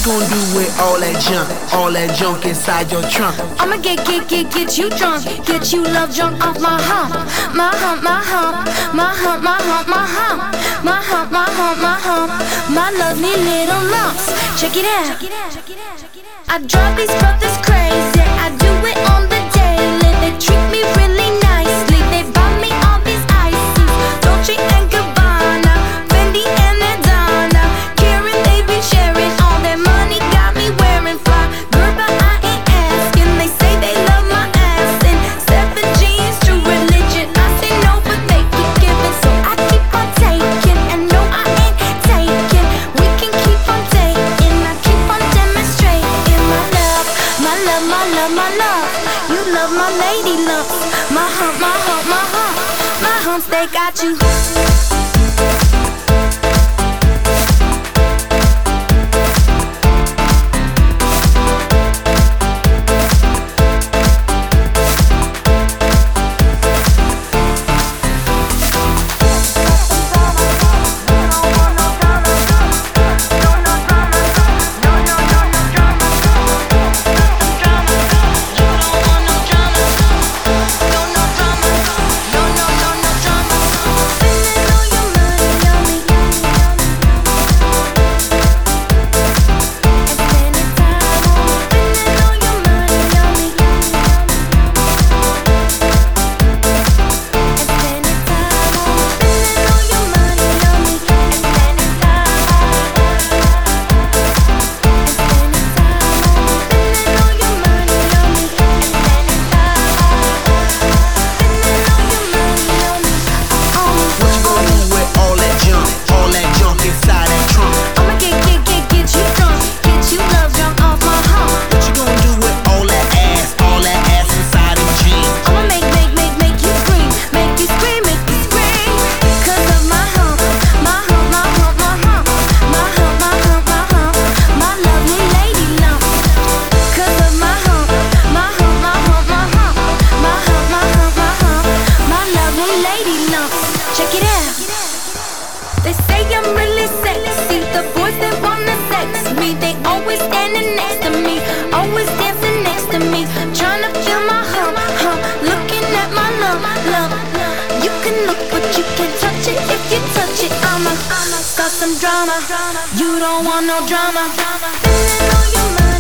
gonna do with all that junk inside your trunk? I'ma get you drunk, get you love drunk off my hump, my hump, my hump, my hump, my hump, my hump, my hump, my hump, my hump, my lovely little lumps. Check it out. I drive these brothers crazy. I do it on the daily. They treat me really nicely. They buy me all these ices, Dolce and Gabbana, Fendi and Adana. Karen, they be sharing all their money, got me wearing fly. Girl, but I ain't asking. They say they love my ass and 7G is true religion. I say no, but they keep giving, so I keep on taking. And no, I ain't taking. We can keep on taking. I keep on demonstrating my love, my love, my love, my love. You love my lady lumps, my hump, my hump, my hump, my humps. They got you. Start some drama. You don't want no drama. Feeling on your mind.